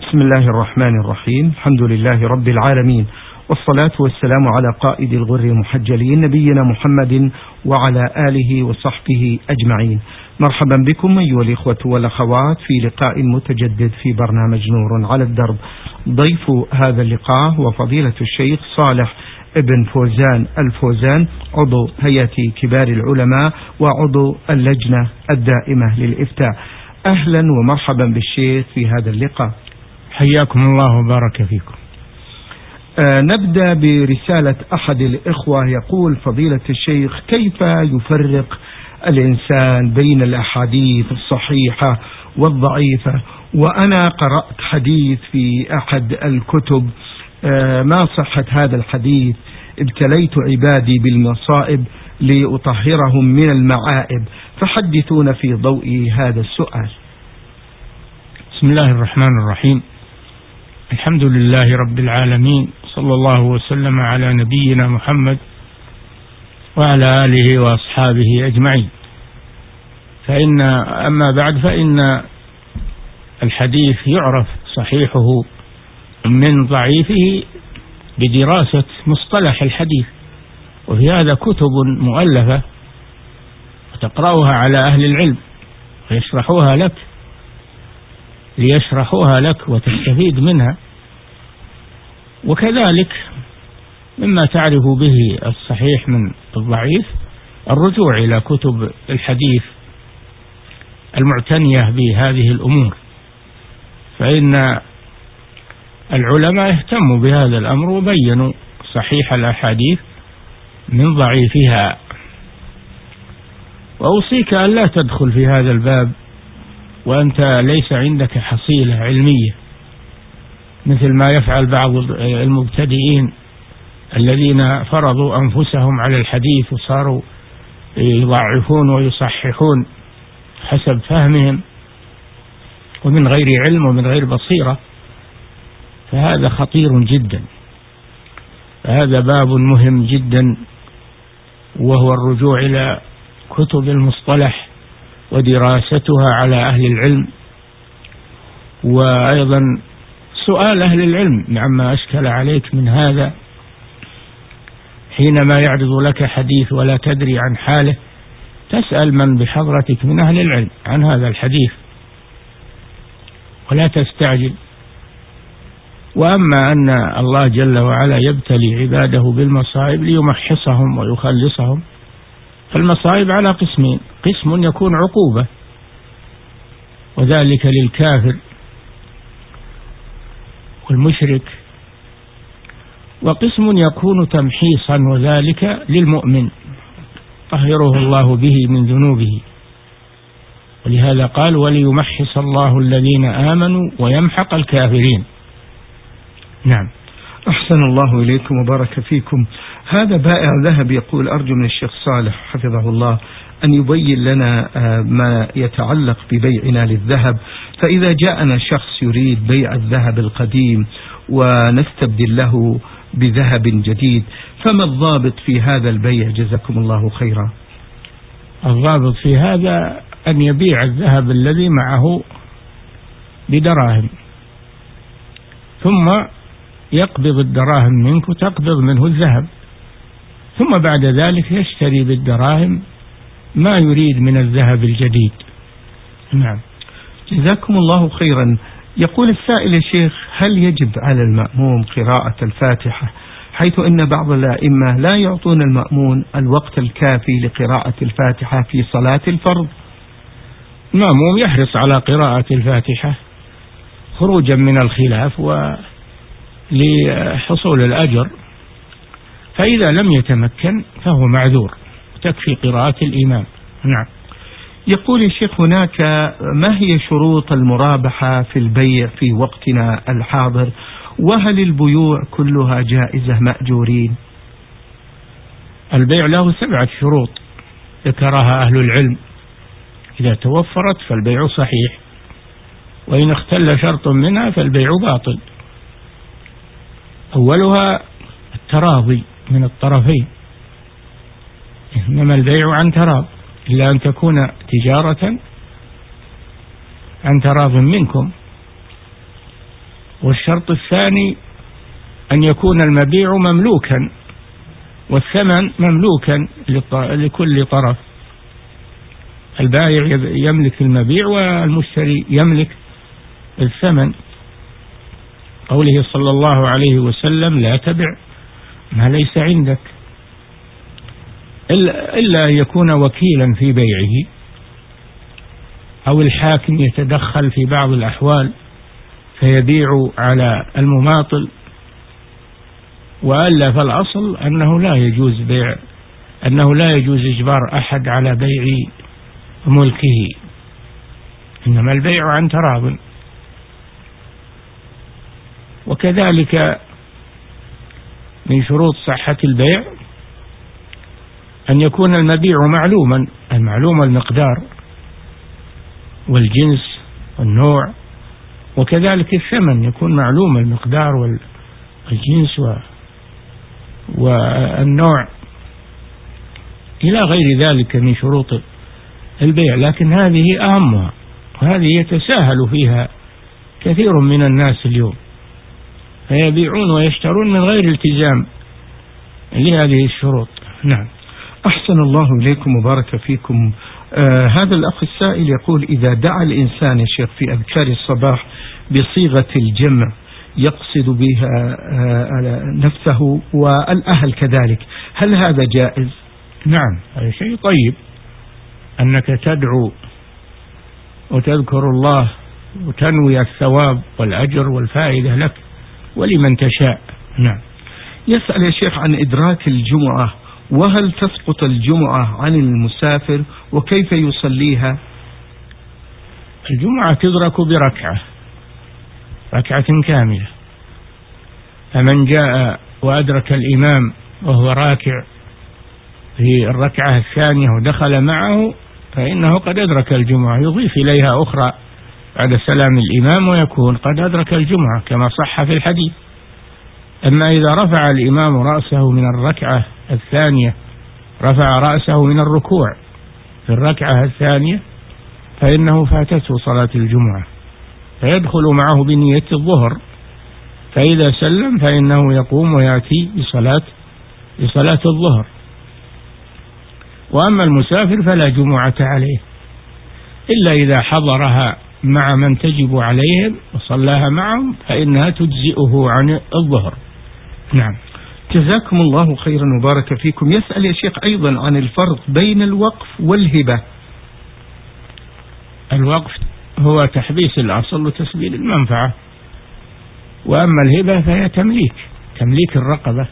بسم الله الرحمن الرحيم. الحمد لله رب العالمين، والصلاة والسلام على قائد الغر المحجلين نبينا محمد وعلى آله وصحبه أجمعين. مرحبا بكم أيها الإخوة والأخوات في لقاء متجدد في برنامج نور على الدرب. ضيف هذا اللقاء هو فضيلة الشيخ صالح ابن فوزان الفوزان، عضو هيئة كبار العلماء وعضو اللجنة الدائمة للإفتاء. أهلا ومرحبا بالشيخ في هذا اللقاء. حياكم الله وبارك فيكم. نبدأ برسالة أحد الإخوة، يقول فضيلة الشيخ: كيف يفرق الإنسان بين الأحاديث الصحيحة والضعيفة؟ وأنا قرأت حديث في أحد الكتب، ما صحة هذا الحديث؟ ابتليت عبادي بالمصائب لأطهرهم من المعائب، فحدثونا في ضوء هذا السؤال. بسم الله الرحمن الرحيم. الحمد لله رب العالمين، صلى الله وسلم على نبينا محمد وعلى آله وأصحابه أجمعين. أما بعد، فإن الحديث يعرف صحيحه من ضعيفه بدراسة مصطلح الحديث، وفي هذا كتب مؤلفة وتقرأها على أهل العلم ليشرحوها لك وتستفيد منها. وكذلك مما تعرف به الصحيح من الضعيف الرجوع إلى كتب الحديث المعتنية بهذه الأمور، فإن العلماء اهتموا بهذا الأمر وبينوا صحيح الأحاديث من ضعيفها. وأوصيك أن لا تدخل في هذا الباب وأنت ليس عندك حصيلة علمية، مثل ما يفعل بعض المبتدئين الذين فرضوا أنفسهم على الحديث وصاروا يضعفون ويصححون حسب فهمهم ومن غير علم ومن غير بصيرة، فهذا خطير جدا. فهذا باب مهم جدا، وهو الرجوع إلى كتب المصطلح ودراستها على أهل العلم، وأيضا سؤال أهل العلم عما أشكل عليك من هذا. حينما يعرض لك حديث ولا تدري عن حاله، تسأل من بحضرتك من أهل العلم عن هذا الحديث ولا تستعجل. وأما أن الله جل وعلا يبتلي عباده بالمصائب ليمحصهم ويخلصهم، فالمصائب على قسمين: قسم يكون عقوبة وذلك للكافر والمشرك، وقسم يكون تمحيصا وذلك للمؤمن طهره الله به من ذنوبه. ولهذا قال: وليمحص الله الذين آمنوا ويمحق الكافرين. نعم. أحسن الله إليكم وبارك فيكم. هذا بائع ذهب يقول: أرجو من الشيخ صالح حفظه الله أن يبين لنا ما يتعلق ببيعنا للذهب، فإذا جاءنا شخص يريد بيع الذهب القديم ونستبدل له بذهب جديد، فما الضابط في هذا البيع جزاكم الله خيرا؟ الضابط في هذا أن يبيع الذهب الذي معه بدراهم، ثم يقبض الدراهم منك وتقبض منه الذهب، ثم بعد ذلك يشتري بالدراهم ما يريد من الذهب الجديد. نعم. جزاكم الله خيرا. يقول السائل: يا شيخ، هل يجب على المأموم قراءة الفاتحة، حيث إن بعض الأئمة لا يعطون المأمون الوقت الكافي لقراءة الفاتحة في صلاة الفرض؟ المأموم يحرص على قراءة الفاتحة خروجا من الخلاف ولحصول الأجر، فإذا لم يتمكن فهو معذور، تكفي قراءة الإمام. نعم. يقول الشيخ: هناك ما هي شروط المرابحة في البيع في وقتنا الحاضر؟ وهل البيوع كلها جائزة مأجورين؟ البيع له 7 شروط ذكرها أهل العلم، إذا توفرت فالبيع صحيح، وإن اختل شرط منها فالبيع باطل. أولها التراضي من الطرفين، إنما البيع عن تراض، إلا أن تكون تجارة عن تراض منكم. والشرط الثاني أن يكون المبيع مملوكا والثمن مملوكا لكل طرف، البائع يملك المبيع والمشتري يملك الثمن. قوله صلى الله عليه وسلم: لا تبع ما ليس عندك، إلا أن يكون وكيلا في بيعه أو الحاكم يتدخل في بعض الأحوال فيبيع على المماطل، وألا فالأصل أنه لا يجوز إجبار أحد على بيع ملكه، إنما البيع عن تراض. وكذلك من شروط صحة البيع أن يكون المبيع معلوم المقدار والجنس والنوع، وكذلك الثمن يكون معلوم المقدار والجنس والنوع إلى غير ذلك من شروط البيع. لكن هذه أهمها، وهذه يتساهل فيها كثير من الناس اليوم، فيبيعون ويشترون من غير التزام لهذه الشروط. نعم. أحسن الله إليكم وبارك فيكم. هذا الأخ السائل يقول: إذا دعا الإنسان يا شيخ في أذكار الصباح بصيغة الجمع يقصد بها نفسه والأهل كذلك، هل هذا جائز؟ نعم، هذا شيء طيب أنك تدعو وتذكر الله وتنوي الثواب والأجر والفائدة لك ولمن تشاء. نعم. يسأل يا شيخ عن إدراك الجمعة، وهل تسقط الجمعة عن المسافر وكيف يصليها؟ الجمعة تدرك ركعة كاملة، فمن جاء وأدرك الإمام وهو راكع في الركعة الثانية ودخل معه فإنه قد أدرك الجمعة، يضيف إليها أخرى بعد سلام الإمام ويكون قد أدرك الجمعة كما صح في الحديث. أما إذا رفع الإمام رأسه من الركعة الثانية، رفع رأسه من الركوع في الركعة الثانية، فإنه فاتته صلاة الجمعة، فيدخل معه بنية الظهر، فإذا سلم فإنه يقوم ويأتي بصلاة الظهر. وأما المسافر فلا جمعة عليه إلا إذا حضرها مع من تجب عليهم وصلاها معهم فإنها تجزئه عن الظهر. نعم. جزاكم الله خيرا وبارك فيكم. يسأل يا شيخ أيضا عن الفرق بين الوقف والهبة. الوقف هو تحبيس الأصل وتسبيل المنفعة، وأما الهبة فهي تمليك الرقبة،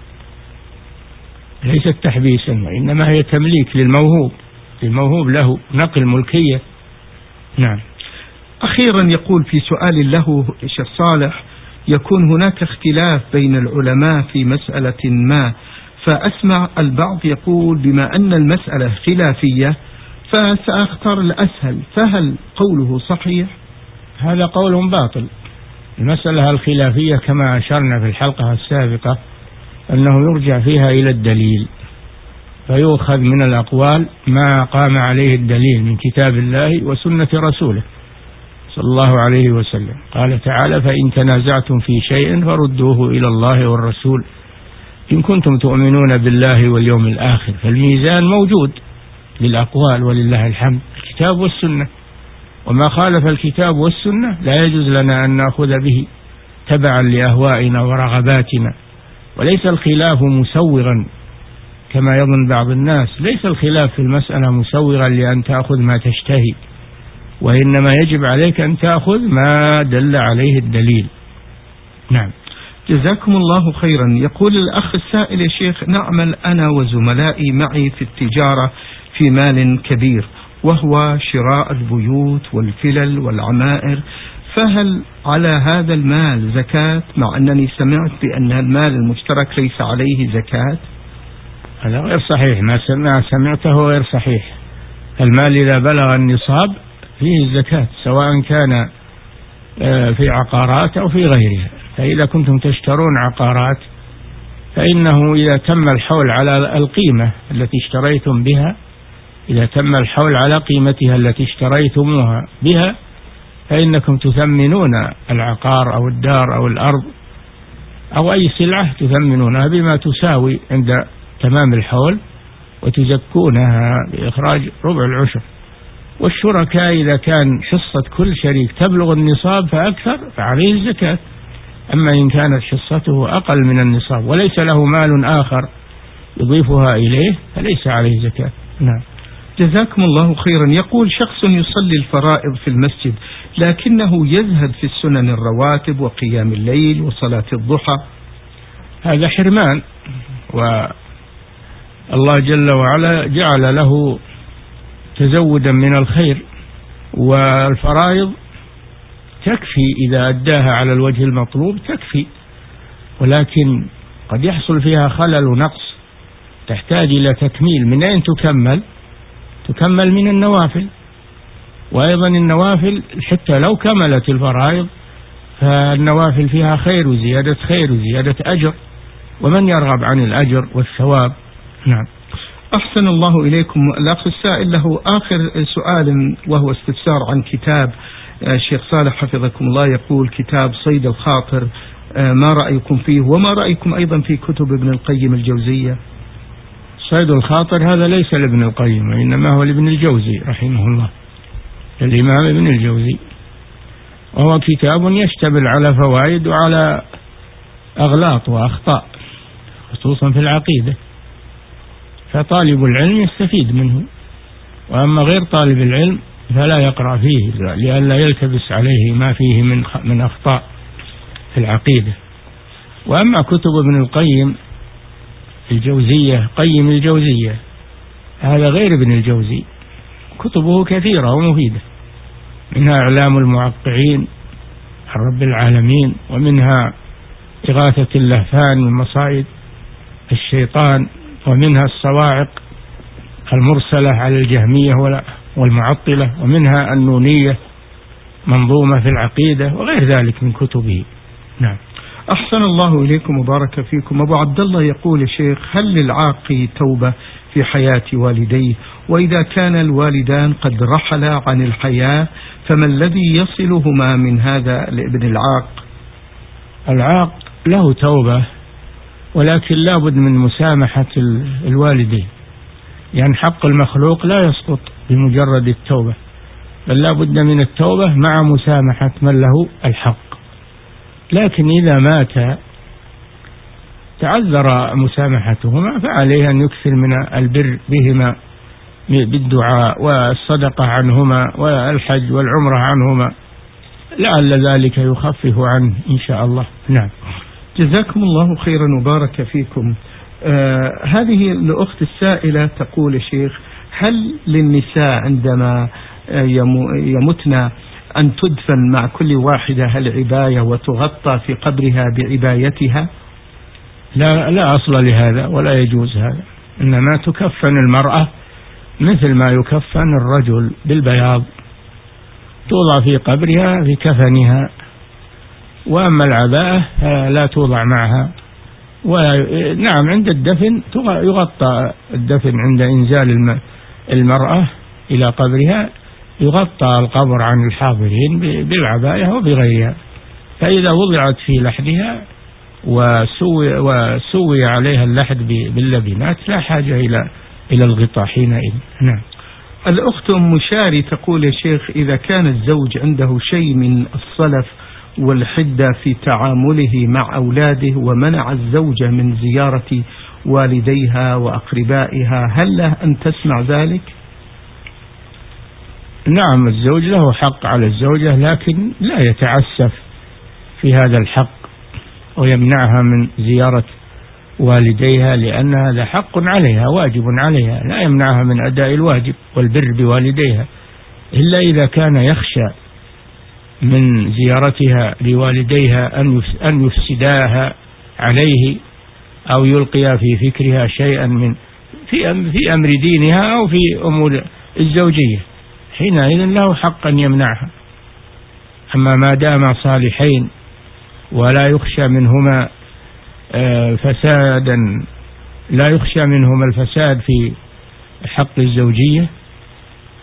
ليست تحبيسا وإنما هي تمليك للموهوب له، نقل ملكية. نعم. أخيرا يقول في سؤال له شيخ صالح: يكون هناك اختلاف بين العلماء في مسألة ما، فأسمع البعض يقول بما أن المسألة خلافية فسأختار الأسهل، فهل قوله صحيح؟ هذا قول باطل. المسألة الخلافية كما أشرنا في الحلقة السابقة أنه يرجع فيها إلى الدليل، فيؤخذ من الأقوال ما قام عليه الدليل من كتاب الله وسنة رسوله صلى الله عليه وسلم. قال تعالى: فإن تنازعتم في شيء فردوه إلى الله والرسول إن كنتم تؤمنون بالله واليوم الآخر. فالميزان موجود للأقوال ولله الحمد، الكتاب والسنة، وما خالف الكتاب والسنة لا يجوز لنا أن نأخذ به تبعا لأهوائنا ورغباتنا. وليس الخلاف مسوغا كما يظن بعض الناس، ليس الخلاف في المسألة مسوغا لأن تأخذ ما تشتهي، وإنما يجب عليك أن تأخذ ما دل عليه الدليل. نعم. جزاكم الله خيرا. يقول الأخ السائل: يا شيخ، نعمل أنا وزملائي معي في التجارة في مال كبير، وهو شراء البيوت والفلل والعمائر، فهل على هذا المال زكاة، مع أنني سمعت بأن المال المشترك ليس عليه زكاة؟ هذا غير صحيح، ما سمعته غير صحيح. المال إذا بلغ النصاب فيه الزكاة، سواء كان في عقارات أو في غيرها. فإذا كنتم تشترون عقارات فإنه إذا تم الحول على القيمة التي اشتريتم بها، إذا تم الحول على قيمتها التي اشتريتموها بها، فإنكم تثمنون العقار أو الدار أو الأرض أو أي سلعة تثمنونها بما تساوي عند تمام الحول، وتزكونها بإخراج ربع العشر. والشركاء إذا كان حصة كل شريك تبلغ النصاب فأكثر فعليه الزكاة، أما إن كانت حصته أقل من النصاب وليس له مال آخر يضيفها إليه فليس عليه زكاة. نعم. جزاكم الله خيرا. يقول شخص يصلي الفرائض في المسجد لكنه يزهد في السنن الرواتب وقيام الليل وصلاة الضحى. هذا حرمان، والله جل وعلا جعل له تزودا من الخير، والفرائض تكفي إذا أداها على الوجه المطلوب تكفي، ولكن قد يحصل فيها خلل ونقص تحتاج إلى تكميل. من أين تكمل من النوافل، وأيضا النوافل حتى لو كملت الفرائض فالنوافل فيها خير وزيادة خير وزيادة أجر، ومن يرغب عن الأجر والثواب. نعم. أحسن الله إليكم. الأخ السائل له آخر سؤال وهو استفسار عن كتاب الشيخ صالح حفظكم الله، يقول كتاب صيد الخاطر، ما رأيكم فيه وما رأيكم أيضا في كتب ابن القيم الجوزية؟ صيد الخاطر هذا ليس لابن القيم، وإنما هو لابن الجوزي رحمه الله، الإمام ابن الجوزي، وهو كتاب يشتمل على فوائد وعلى أغلاط وأخطاء خصوصا في العقيدة، فطالب العلم يستفيد منه، وأما غير طالب العلم فلا يقرأ فيه لئلا يلتبس عليه ما فيه من أخطاء في العقيدة. وأما كتب ابن القيم الجوزية، قيم الجوزية، هذا غير ابن الجوزي، كتبه كثيرة ومفيدة، منها إعلام الموقعين عن رب العالمين، ومنها إغاثة اللهفان من مصائد الشيطان، ومنها الصواعق المرسلة على الجهمية والمعطلة، ومنها النونية منظومة في العقيدة، وغير ذلك من كتبه. نعم. أحسن الله إليكم وبارك فيكم. أبو عبد الله يقول يا شيخ: هل للعاق توبة في حياة والديه؟ وإذا كان الوالدان قد رحلا عن الحياة فما الذي يصلهما من هذا لابن العاق؟ العاق له توبة، ولكن لا بد من مسامحة الوالدين، يعني حق المخلوق لا يسقط بمجرد التوبة، بل لا بد من التوبة مع مسامحة من له الحق. لكن إذا مات تعذر مسامحتهما فعليه أن يكثر من البر بهما بالدعاء والصدقة عنهما والحج والعمرة عنهما، لعل ذلك يخفف عنه إن شاء الله. نعم. جزاكم الله خيرا وبارك فيكم. هذه الأخت السائلة تقول: شيخ، هل للنساء عندما يمتن أن تدفن مع كل واحدة العباية وتغطى في قبرها بعبايتها؟ لا أصل لهذا ولا يجوز هذا، إنما تكفن المرأة مثل ما يكفن الرجل بالبياض، توضع في قبرها في كفنها، وأما العباءة لا توضع معها. ونعم، عند الدفن يغطى الدفن، عند إنزال المرأة إلى قبرها يغطى القبر عن الحاضرين بالعباية وبغيرها، فإذا وضعت في لحدها وسوي عليها اللحد باللبنات لا حاجة إلى الغطاء حينئذ. نعم. الأخت أم شاري تقول: يا شيخ، إذا كان الزوج عنده شيء من الصلف والحدة في تعامله مع أولاده ومنع الزوجة من زيارة والديها وأقربائها، هل له أن تسمع ذلك؟ نعم، الزوج له حق على الزوجة، لكن لا يتعسف في هذا الحق ويمنعها من زيارة والديها، لأن هذا حق عليها واجب عليها، لا يمنعها من أداء الواجب والبر بوالديها، إلا إذا كان يخشى من زيارتها لوالديها أن يفسداها عليه أو يلقيا في فكرها شيئا في أمر دينها أو في أمور الزوجية، حينئذ له حق أن يمنعها. أما ما دام صالحين ولا يخشى منهما فسادا، لا يخشى منهما الفساد في حق الزوجية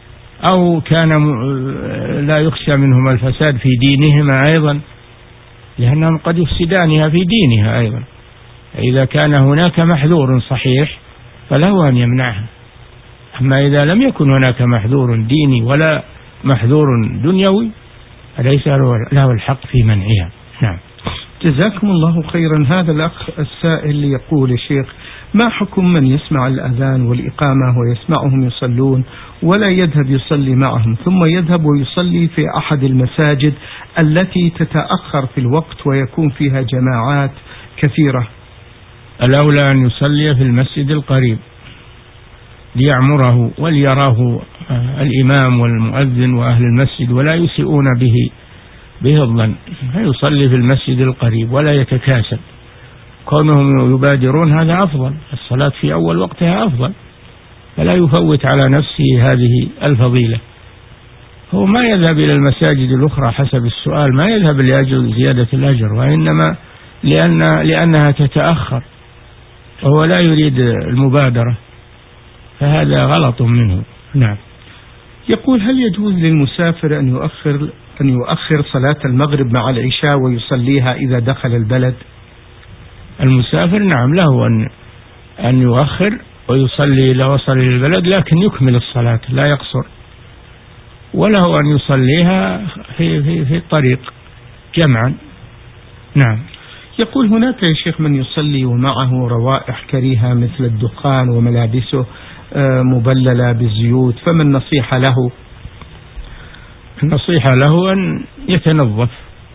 أو كان لا يخشى منهما الفساد في دينهما أيضا، لأنهم قد يفسدانها في دينها أيضا. إذا كان هناك محذور صحيح فله أن يمنعها. أما إذا لم يكن هناك محذور ديني ولا محذور دنيوي فليس له الحق في منعها. نعم. جزاكم الله خيرا. هذا الأخ السائل يقول: يا شيخ، ما حكم من يسمع الأذان والإقامة ويسمعهم يصلون ولا يذهب يصلي معهم، ثم يذهب ويصلي في أحد المساجد التي تتأخر في الوقت ويكون فيها جماعات كثيرة؟ الأولى أن يصلي في المسجد القريب ليعمره وليراه الإمام والمؤذن وأهل المسجد ولا يسيئون به الظن، فيصلي في المسجد القريب ولا يتكاسل. كونهم يبادرون هذا أفضل، الصلاة في أول وقتها أفضل، فلا يفوت على نفسه هذه الفضيلة. هو ما يذهب إلى المساجد الأخرى حسب السؤال، ما يذهب لأجل زيادة الأجر، وإنما لأنها تتأخر وهو لا يريد المبادرة، فهذا غلط منه. نعم. يقول: هل يجوز للمسافر أن يؤخر صلاة المغرب مع العشاء ويصليها إذا دخل البلد؟ المسافر نعم له أن يؤخر ويصلي إذا وصل إلى البلد، لكن يكمل الصلاة لا يقصر، وله أن يصليها في الطريق جمعا. نعم. يقول: هناك يا شيخ من يصلي ومعه روائح كريهة مثل الدخان وملابسه مبللة بالزيوت، فما النصيحة له؟ النصيحة له أن يتنظف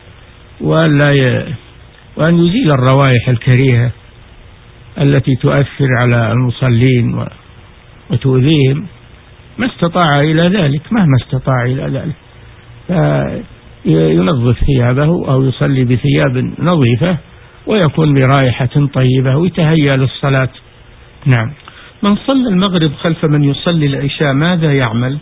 وأن يزيل الروائح الكريهة التي تؤثر على المصلين وتؤذيهم ما استطاع إلى ذلك، مهما استطاع إلى ذلك، فينظف ثيابه أو يصلي بثياب نظيفة ويكون برائحة طيبة ويتهيأ للصلاة. نعم. من صلى المغرب خلف من يصلي العشاء ماذا يعمل؟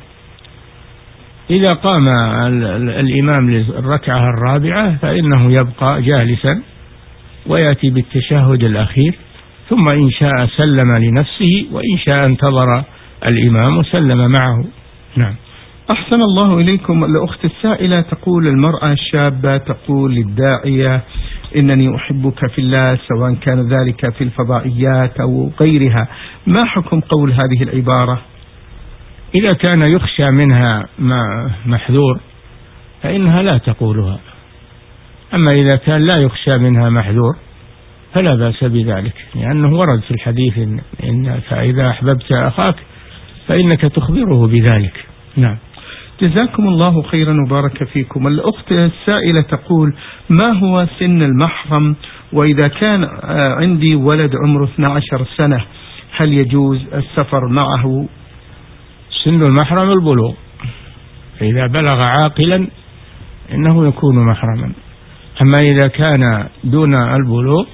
إذا قام الإمام للركعة الرابعة فإنه يبقى جالسا ويأتي بالتشهد الأخير، ثم إن شاء سلم لنفسه وإن شاء انتظر الإمام وسلم معه. نعم. أحسن الله إليكم. الأخت السائلة تقول: المرأة الشابة تقول للداعية: إنني أحبك في الله، سواء كان ذلك في الفضائيات أو غيرها، ما حكم قول هذه العبارة؟ إذا كان يخشى منها محذور فإنها لا تقولها، أما إذا كان لا يخشى منها محذور فلا بأس بذلك، لأنه ورد في الحديث إن فإذا أحببت أخاك فإنك تخبره بذلك. نعم. جزاكم الله خيرا وبارك فيكم. الأخت السائلة تقول: ما هو سن المحرم؟ وإذا كان عندي ولد عمره 12 سنة هل يجوز السفر معه؟ سن المحرم البلوغ، فإذا بلغ عاقلا إنه يكون محرما. أما إذا كان دون البلوغ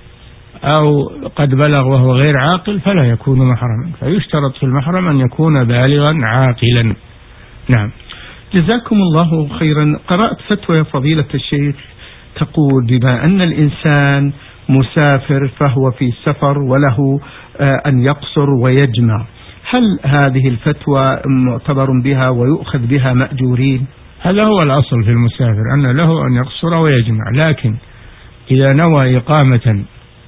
أو قد بلغ وهو غير عاقل فلا يكون محرما، فيشترط في المحرم أن يكون بالغا عاقلا. نعم. جزاكم الله خيرا. قرأت فتوى فضيلة الشيخ تقول: بما أن الإنسان مسافر فهو في سفر وله أن يقصر ويجمع، هل هذه الفتوى معتبر بها ويؤخذ بها مأجورين؟ هذا هو الأصل في المسافر، أن له أن يقصر ويجمع، لكن إذا نوى إقامة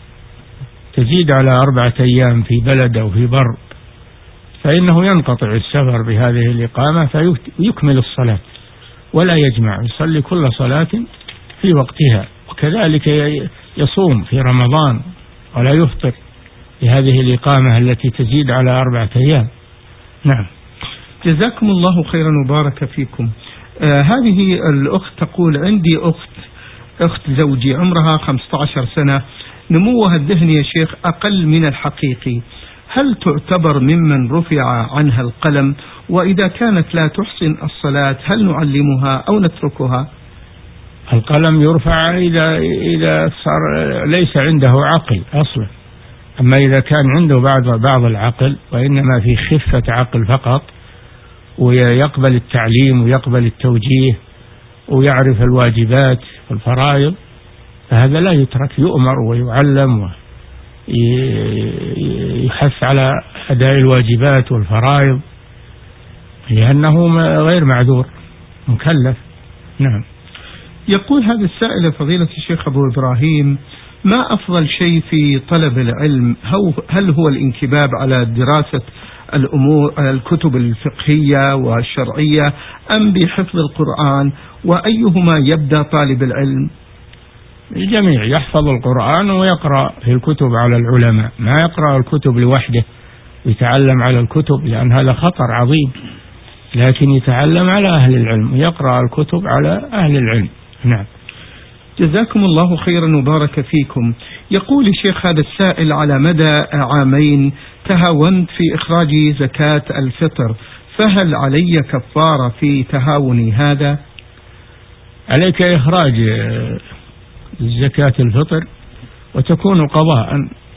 تزيد على 4 أيام في بلد أو في بر فإنه ينقطع السفر بهذه الإقامة فيكمل الصلاة ولا يجمع، يصلي كل صلاة في وقتها، وكذلك يصوم في رمضان ولا يفطر بهذه الإقامة التي تزيد على 4 أيام. نعم. جزاكم الله خيرا وبارك فيكم. هذه الأخت تقول: عندي أخت زوجي عمرها 15 سنة، نموها الذهني يا شيخ أقل من الحقيقي، هل تعتبر ممن رفع عنها القلم؟ وإذا كانت لا تحسن الصلاة هل نعلمها أو نتركها؟ القلم يرفع إذا صار ليس عنده عقل أصلا، أما إذا كان عنده بعض العقل وإنما في خفة عقل فقط ويقبل التعليم ويقبل التوجيه ويعرف الواجبات والفرائض فهذا لا يترك، يؤمر ويعلم ويحث على أداء الواجبات والفرائض. لأنه غير معذور مكلف. نعم. يقول هذا السائل فضيلة الشيخ أبو إبراهيم: ما أفضل شيء في طلب العلم؟ هل هو الانكباب على دراسة الكتب الفقهية والشرعية أم بحفظ القرآن؟ وأيهما يبدأ طالب العلم؟ الجميع يحفظ القرآن ويقرأ في الكتب على العلماء، ما يقرأ الكتب لوحده ويتعلم على الكتب، لأن هذا خطر عظيم، لكن يتعلم على أهل العلم ويقرأ الكتب على أهل العلم. نعم. جزاكم الله خيرا وبارك فيكم. يقول الشيخ هذا السائل: على مدى عامين تهاونت في إخراج زكاة الفطر، فهل علي كفارة في تهاوني هذا؟ عليك إخراج زكاة الفطر وتكون قضاء،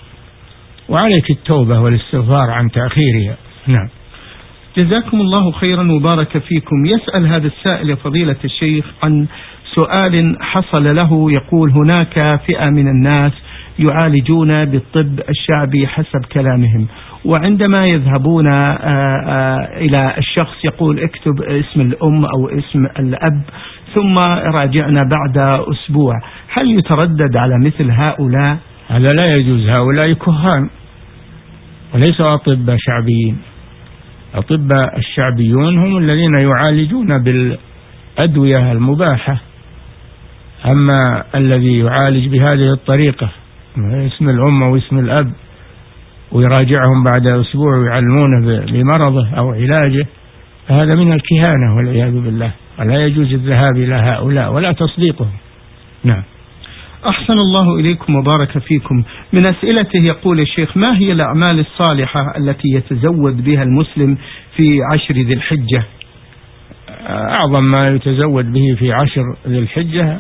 وعليك التوبة والاستغفار عن تأخيرها. نعم. جزاكم الله خيرا وبارك فيكم. يسأل هذا السائل يا فضيلة الشيخ عن سؤال حصل له. يقول: هناك فئة من الناس يعالجون بالطب الشعبي حسب كلامهم، وعندما يذهبون إلى الشخص يقول: اكتب اسم الأم أو اسم الأب ثم راجعنا بعد أسبوع. هل يتردد على مثل هؤلاء؟ هذا لا يجوز، هؤلاء كهان وليسوا أطباء شعبيين. الأطباء الشعبيون هم الذين يعالجون بالأدوية المباحة، أما الذي يعالج بهذه الطريقة اسم الأم واسم الأب ويراجعهم بعد أسبوع ويعلمونه بمرضه أو علاجه، فهذا من الكهانة والعياذ بالله، ولا يجوز الذهاب إلى هؤلاء ولا تصديقهم. نعم. أحسن الله إليكم وبارك فيكم. من أسئلته يقول الشيخ: ما هي الأعمال الصالحة التي يتزود بها المسلم في 10 ذي الحجة؟ أعظم ما يتزود به في 10 ذي الحجة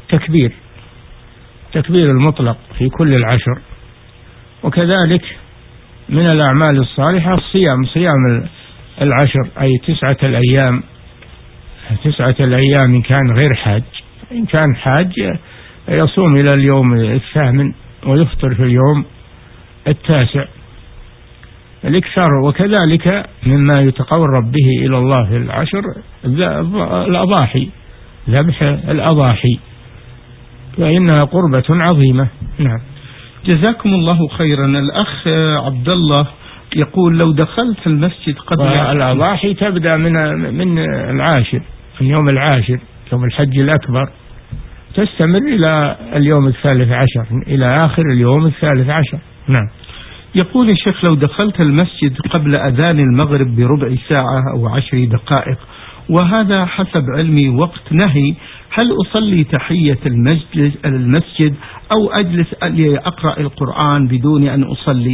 تكبير المطلق في كل 10، وكذلك من الأعمال الصالحة صيام 10، أي 9 الأيام، 9 الأيام إن كان غير حاج. إن كان حاج يصوم إلى اليوم 8 ويفطر في اليوم 9 الإكثار. وكذلك مما يتقرب به إلى الله في 10 الأضاحي، ذبح الأضاحي، فإنها قربة عظيمة. نعم. جزاكم الله خيرا. الأخ عبد الله يقول: لو دخلت المسجد قبل الأضاحي تبدأ من العاشر، من يوم العاشر، يوم الحج الأكبر، تستمر إلى اليوم 13 إلى آخر اليوم 13. نعم. يقول الشيخ: لو دخلت المسجد قبل أذان المغرب بربع ساعة أو 10 دقائق، وهذا حسب علمي وقت نهي، هل أصلي تحية المسجد أو أجلس لأقرأ القرآن بدون أن أصلي؟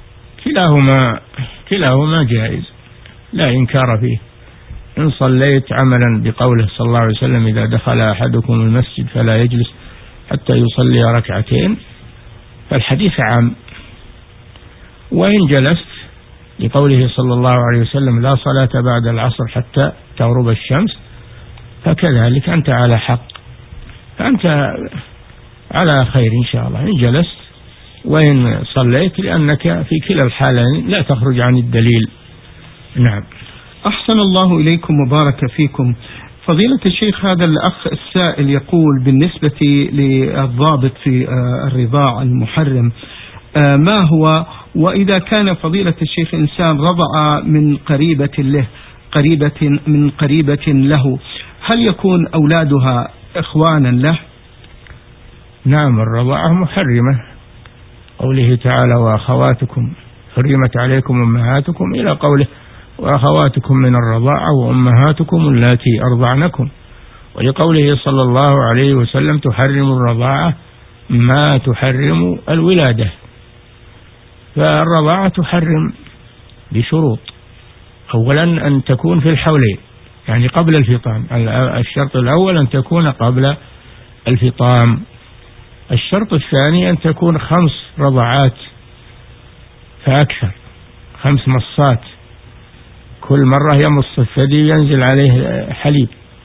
كلاهما جائز، لا إنكار فيه. إن صليت عملا بقوله صلى الله عليه وسلم: إذا دخل أحدكم المسجد فلا يجلس حتى يصلي 2 ركعتين، فالحديث عام. وإن جلست لقوله صلى الله عليه وسلم: لا صلاة بعد العصر حتى تغرب الشمس، فكذلك أنت على حق، فأنت على خير إن شاء الله إن جلست وإن صليت، لأنك في كلا الحالين لا تخرج عن الدليل. نعم. أحسن الله إليكم وبارك فيكم. فضيلة الشيخ، هذا الأخ السائل يقول: بالنسبة للضابط في الرضاع المحرم، ما هو؟ وإذا كان فضيلة الشيخ إنسان رضع من قريبة له، هل يكون أولادها إخوانا له؟ نعم، الرضاعة محرمة، قوله تعالى: وأخواتكم حرمت عليكم أمهاتكم، إلى قوله: وأخواتكم من الرضاعة وأمهاتكم اللاتي أرضعنكم، ولقوله صلى الله عليه وسلم: تحرم الرضاعة ما تحرم الولادة. فالرضاعة تحرم بشروط: أولا أن تكون في الحولين، يعني قبل الفطام. الشرط الأول أن تكون قبل الفطام. الشرط الثاني أن تكون 5 رضعات فأكثر، 5 مصات، كل مرة يمص الثدي ينزل عليه حليب.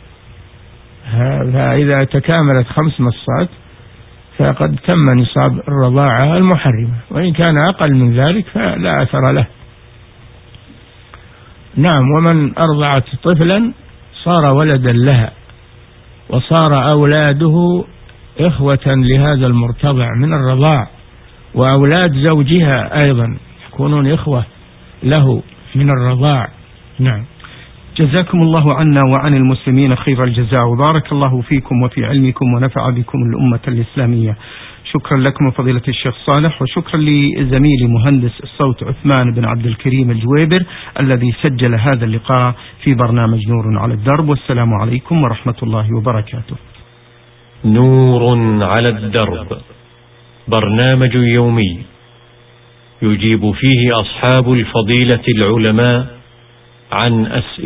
فإذا تكاملت 5 مصات فقد تم نصاب الرضاعة المحرمة، وإن كان أقل من ذلك فلا أثر له. نعم، ومن أرضعت طفلا صار ولدا لها، وصار أولاده إخوة لهذا المرتضع من الرضاع، وأولاد زوجها أيضا يكونون إخوة له من الرضاع. نعم. جزاكم الله عنا وعن المسلمين خير الجزاء، وبارك الله فيكم وفي علمكم ونفع بكم الأمة الإسلامية. شكرا لكم فضيلة الشيخ صالح، وشكرا لزميلي مهندس الصوت عثمان بن عبد الكريم الجويبر الذي سجل هذا اللقاء في برنامج نور على الدرب. والسلام عليكم ورحمة الله وبركاته. نور على الدرب، برنامج يومي يجيب فيه أصحاب الفضيلة العلماء عن أسئلة